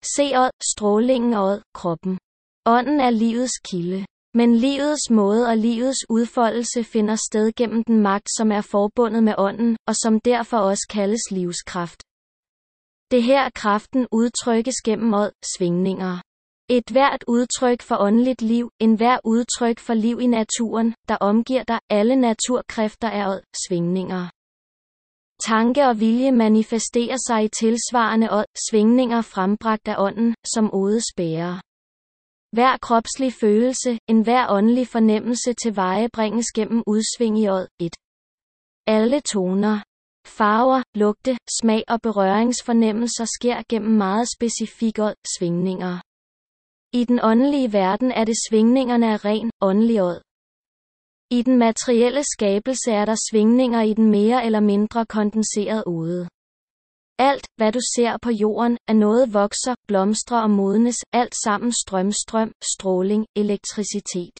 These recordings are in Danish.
Se åd, strålingen og åd, kroppen. Ånden er livets kilde. Men livets måde og livets udfoldelse finder sted gennem den magt, som er forbundet med ånden, og som derfor også kaldes livskraft. Det her kraften udtrykkes gennem åd, svingninger. Et hvert udtryk for åndeligt liv, enhver udtryk for liv i naturen, der omgiver dig, alle naturkræfter er åd, svingninger. Tanke og vilje manifesterer sig i tilsvarende åd, svingninger frembragt af ånden, som ådets bærer. Hver kropslig følelse, enhver åndelig fornemmelse tilvejebringes gennem udsving i åd 1. Alle toner, farver, lugte, smag og berøringsfornemmelser sker gennem meget specifikke åd, svingninger. I den åndelige verden er det svingningerne af ren, åndelig åd. I den materielle skabelse er der svingninger i den mere eller mindre kondenserede åde. Alt, hvad du ser på jorden, er noget vokser, blomstrer og modnes, alt sammen strøm, stråling, elektricitet.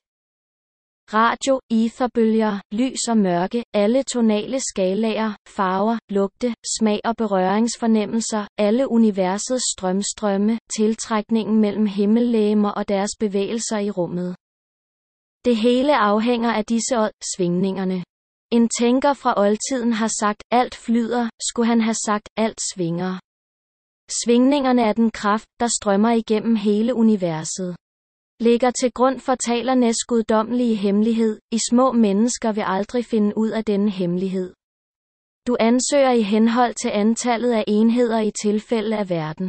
Radio, etherbølger, lys og mørke, alle tonale skalaer, farver, lugte, smag og berøringsfornemmelser, alle universets strømme, tiltrækningen mellem himmellegemer og deres bevægelser i rummet. Det hele afhænger af disse åd, svingningerne. En tænker fra oldtiden har sagt, alt flyder, skulle han have sagt, alt svinger. Svingningerne er den kraft, der strømmer igennem hele universet. Ligger til grund for talernes guddommelige hemmelighed, i små mennesker vil aldrig finde ud af denne hemmelighed. Du ansøger i henhold til antallet af enheder i tilfælde af verden.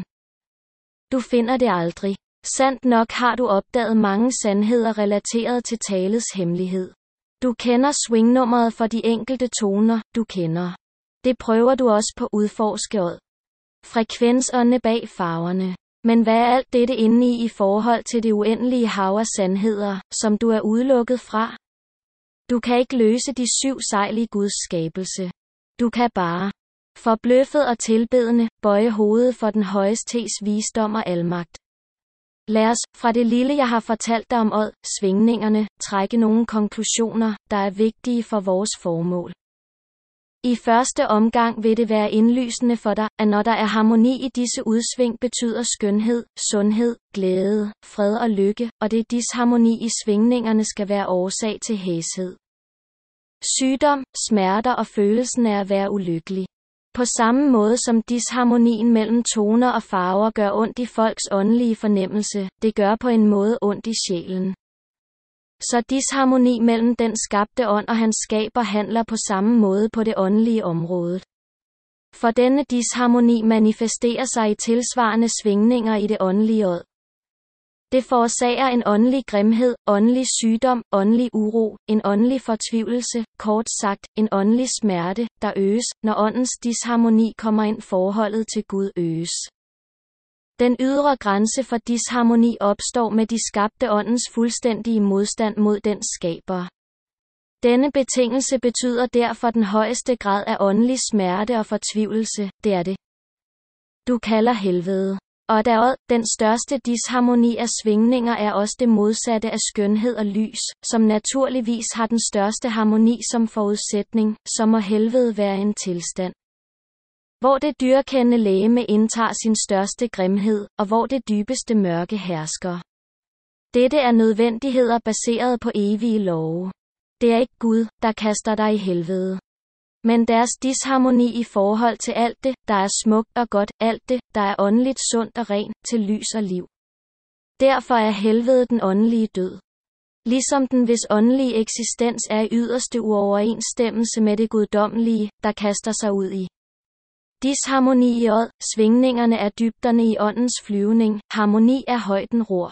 Du finder det aldrig. Sandt nok har du opdaget mange sandheder relateret til talets hemmelighed. Du kender swingnummeret for de enkelte toner, du kender. Det prøver du også på udforske åd. Frekvensåndene bag farverne. Men hvad er alt dette inde i forhold til det uendelige hav af sandheder, som du er udelukket fra? Du kan ikke løse de 7 sejl i Guds skabelse. Du kan bare, forbløffet og tilbedende, bøje hovedet for den højestes visdom og almagt. Lad os, fra det lille jeg har fortalt dig om åd, svingningerne, trække nogle konklusioner, der er vigtige for vores formål. I første omgang vil det være indlysende for dig, at når der er harmoni i disse udsving betyder skønhed, sundhed, glæde, fred og lykke, og det er disharmoni i svingningerne skal være årsag til hæshed. Sygdom, smerter og følelsen af at være ulykkelig. På samme måde som disharmonien mellem toner og farver gør ondt i folks åndelige fornemmelse, det gør på en måde ondt i sjælen. Så disharmoni mellem den skabte ånd og hans skaber handler på samme måde på det åndelige område. For denne disharmoni manifesterer sig i tilsvarende svingninger i det åndelige åd. Det forårsager en åndelig grimhed, åndelig sygdom, åndelig uro, en åndelig fortvivlelse, kort sagt, en åndelig smerte, der øges, når åndens disharmoni kommer ind forholdet til Gud øges. Den ydre grænse for disharmoni opstår med de skabte åndens fuldstændige modstand mod dens skaber. Denne betingelse betyder derfor den højeste grad af åndelig smerte og fortvivlelse, det er det, du kalder helvede. Og da åd, den største disharmoni af svingninger er også det modsatte af skønhed og lys, som naturligvis har den største harmoni som forudsætning, så må helvede være en tilstand, hvor det dyrkendende legeme indtager sin største grimhed, og hvor det dybeste mørke hersker. Dette er nødvendigheder baseret på evige love. Det er ikke Gud, der kaster dig i helvede. Men deres disharmoni i forhold til alt det, der er smukt og godt, alt det, der er åndeligt sundt og rent, til lys og liv. Derfor er helvede den åndelige død. Ligesom den hvis åndelige eksistens er i yderste uoverensstemmelse med det guddommelige, der kaster sig ud i disharmoni i åd, svingningerne er dybderne i åndens flyvning, harmoni er højden ror.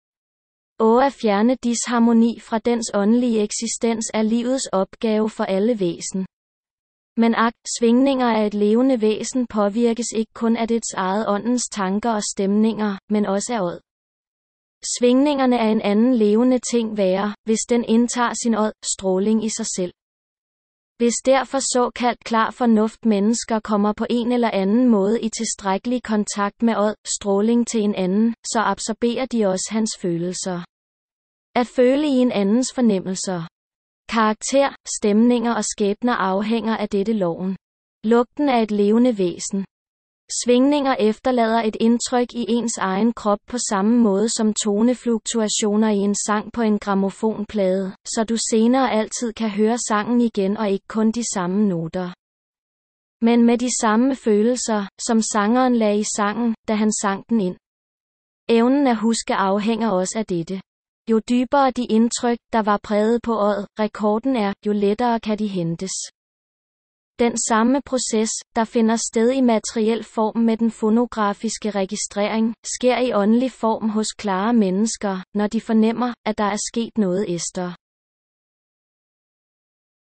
At fjerne disharmoni fra dens åndelige eksistens er livets opgave for alle væsen. Men svingninger af et levende væsen påvirkes ikke kun af dets eget åndens tanker og stemninger, men også af åd. Svingningerne er en anden levende ting værre, hvis den indtager sin åd, stråling i sig selv. Hvis derfor såkaldt klar fornuft mennesker kommer på en eller anden måde i tilstrækkelig kontakt med åd, stråling til en anden, så absorberer de også hans følelser. At føle i en andens fornemmelser. Karakter, stemninger og skæbner afhænger af dette loven. Lugten af et levende væsen. Svingninger efterlader et indtryk i ens egen krop på samme måde som tonefluktuationer i en sang på en grammofonplade, så du senere altid kan høre sangen igen og ikke kun de samme noter. Men med de samme følelser, som sangeren lagde i sangen, da han sang den ind. Evnen at huske afhænger også af dette. Jo dybere de indtryk, der var præget på rekorden er, jo lettere kan de hentes. Den samme proces, der finder sted i materiel form med den fonografiske registrering, sker i åndelig form hos klare mennesker, når de fornemmer, at der er sket noget efter.